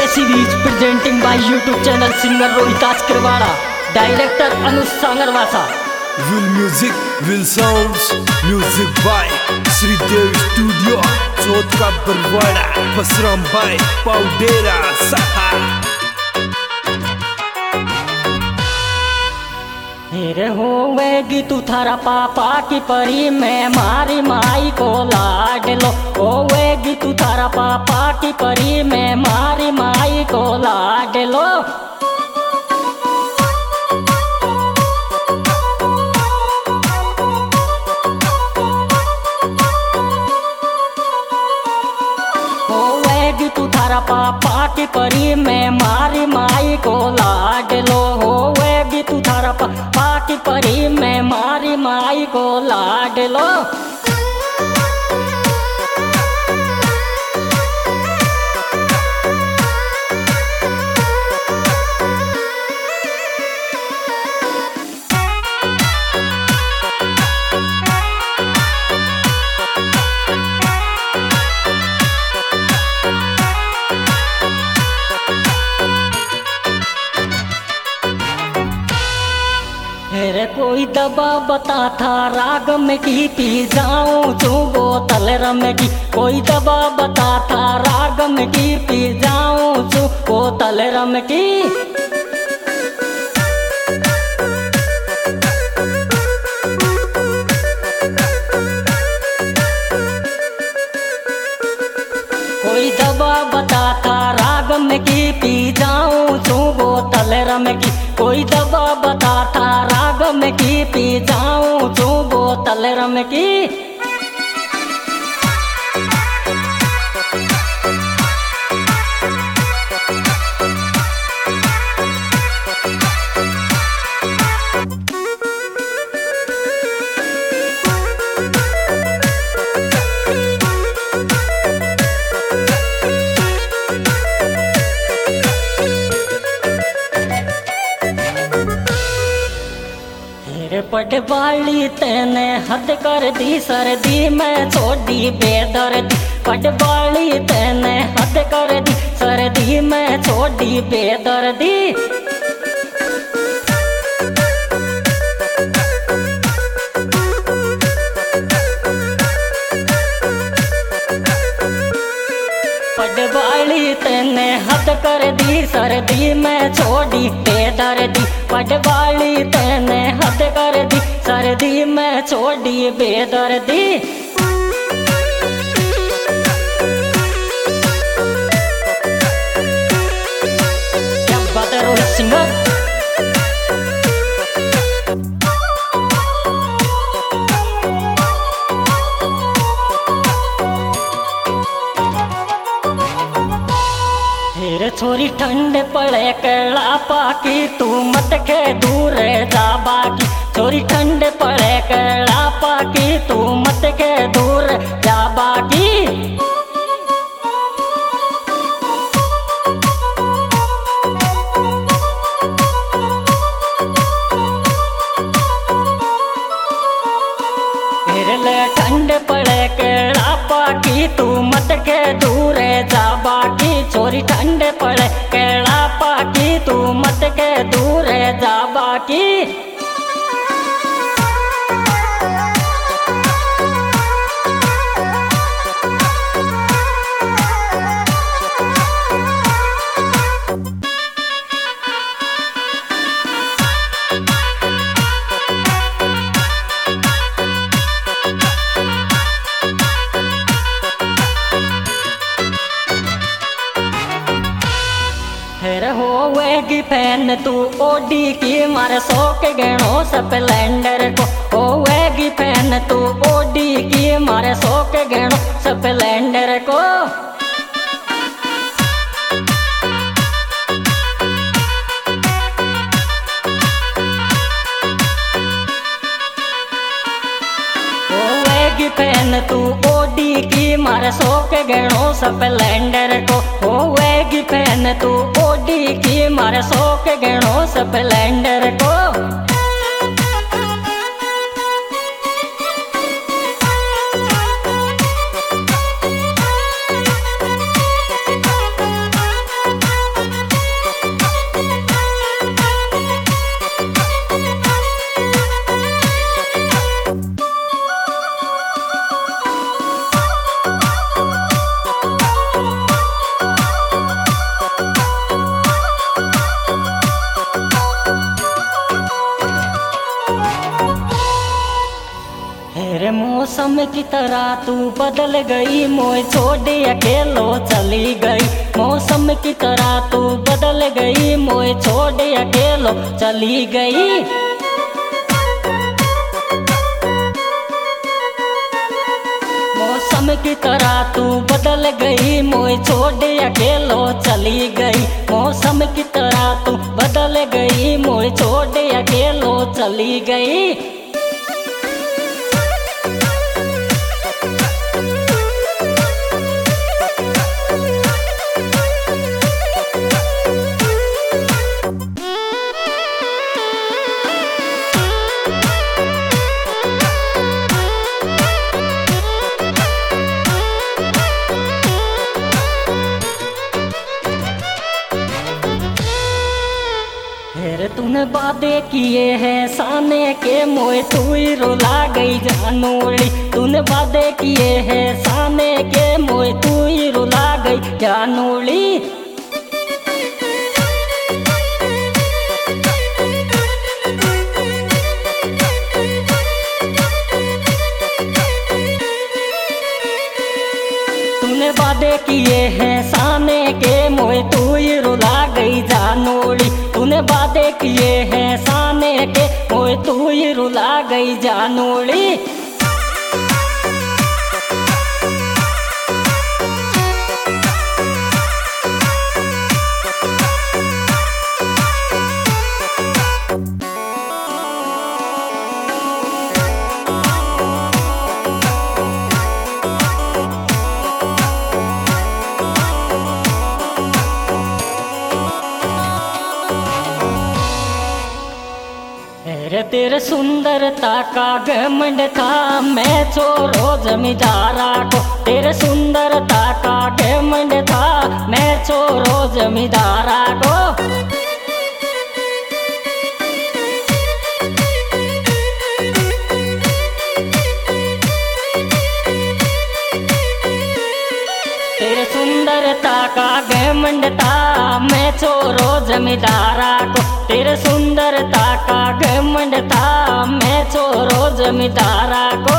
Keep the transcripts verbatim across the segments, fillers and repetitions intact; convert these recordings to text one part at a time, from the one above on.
Series presenting by YouTube channel singer Rohitas Kirwara, director Anuj Sangarwasa. Will music, will sounds, music by Shridev studio, Chauth ka Barwara, Basram भाई पाउडेरा सहा। हेरे होवेगी तू थारा पापा की परी में मारी माई को लाड लो। होवेगी तू थारा पापा की परी में मारी माई को लाड लो। होवेगी तू थारा पापा की परी में मारी माई को लाड लो। होवेगी तू थारा पापा की परी में मारी माई को लाड लो। हेरे कोई दबा बता था राग में की पी जाऊं चू बोतल रम की। कोई दबा बता था राग में की पी जाऊं चू बोतल रम की। कोई दबा बता था राग में की पी जाऊं चू बोतल रम की। कोई दबा बता था राग में की पी जाऊं चू बोतल रम की। पटवाली तेने हद कर दी सर्दी में छोड़ी बेदर्दी। पटवाली तेने हद कर दी सर्दी में छोड़ी बेदर्दी। पटवाली तेने हद कर दी सर्दी में छोड़ी बेदर्दी। पटवाली तेने हद कर दी सर्दी में छोड़ी बेदर्दी। क्या बात है रोहित सिंगर। हेरे छोरी ठंड पड़े कड़ा पाकी तू मत के दूर जा बाकी। छोरी ठंड पड़े कड़ा पाकी तू मत के दूर जा बाकी। ठंड पड़े केड़ा पाकी तू मत के दूर जा बाकी। छोरी ठंड पड़े केड़ा पाकी तू मत के दूर जा बाकी। होवेगी फैन तू ओडी की मारे शौक गणो स्प्लेंडर को। होवेगी फैन तू ओडी की मारे शौक गणो स्प्लेंडर को। होवेगी फैन तू ओडी की मारे शौक गणो स्प्लेंडर को। होवेगी फैन तू ओडी की मारे शौक गणो स्प्लेंडर को। मौसम की तरह तू बदल गई, मोए छोड़ अकेलो चली गई। मौसम की तरह तू बदल गई, मोए छोड़ अकेलो चली गई। मौसम की तरह तू बदल गई, मोए छोड़ अकेलो चली गई। मौसम की तरह तू बदल गई, मोए छोड़ अकेलो चली गई। फिर तूने वादे किए हैं साने के, मोए तू ही रुला गई जानोड़ी। तूने वादे किए हैं साने के, मोए तू ही रुला गई जानोड़ी। तूने वादे किए हैं साने के, मोए तू ही रुला गई जानोड़ी। तूने वादे किए हैं साने के, मोए तू ही रुला गई जानोड़ी। रे तेरे सुंदरता का घमंड था, मैं छोरो जमींदारा को। तेरे सुंदरता का घमंड था, मैं छोरो जमींदारा को। तेरे सुंदरता का घमंड था, मैं छोरो जमींदारा को। तेरे सुंदरता का घमंड था, मैं छोरो जमींदारा को।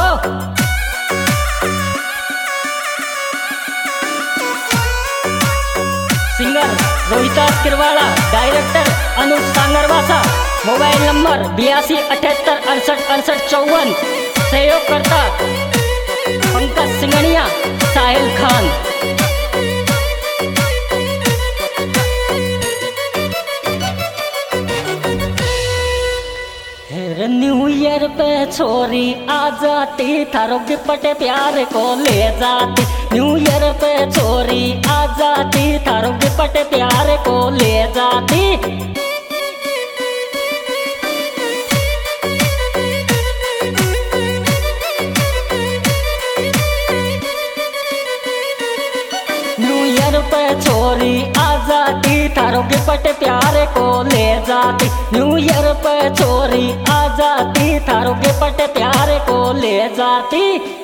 Singer Rohitas Kirwara, director Anup Sangarwasa. Mobile number बयासी अठहत्तर अड़सठ अड़सठ चौवन। सहयोगकर्ता पंकज सिंगनिया, साहिल खान। न्यू ईयर पे छोरी आ जाती, थारो गिफ्ट प्यार को ले जाती। न्यू ईयर पे छोरी आ जाती, थारो गिफ्ट प्यार को ले जाती। न्यू ईयर पे छोरी आ जाती, थारो गिफ्ट प्यार को ले जाती। न्यू ईयर पे छोरी आ जाती, थारो गिफ्ट प्यार को ले जाती।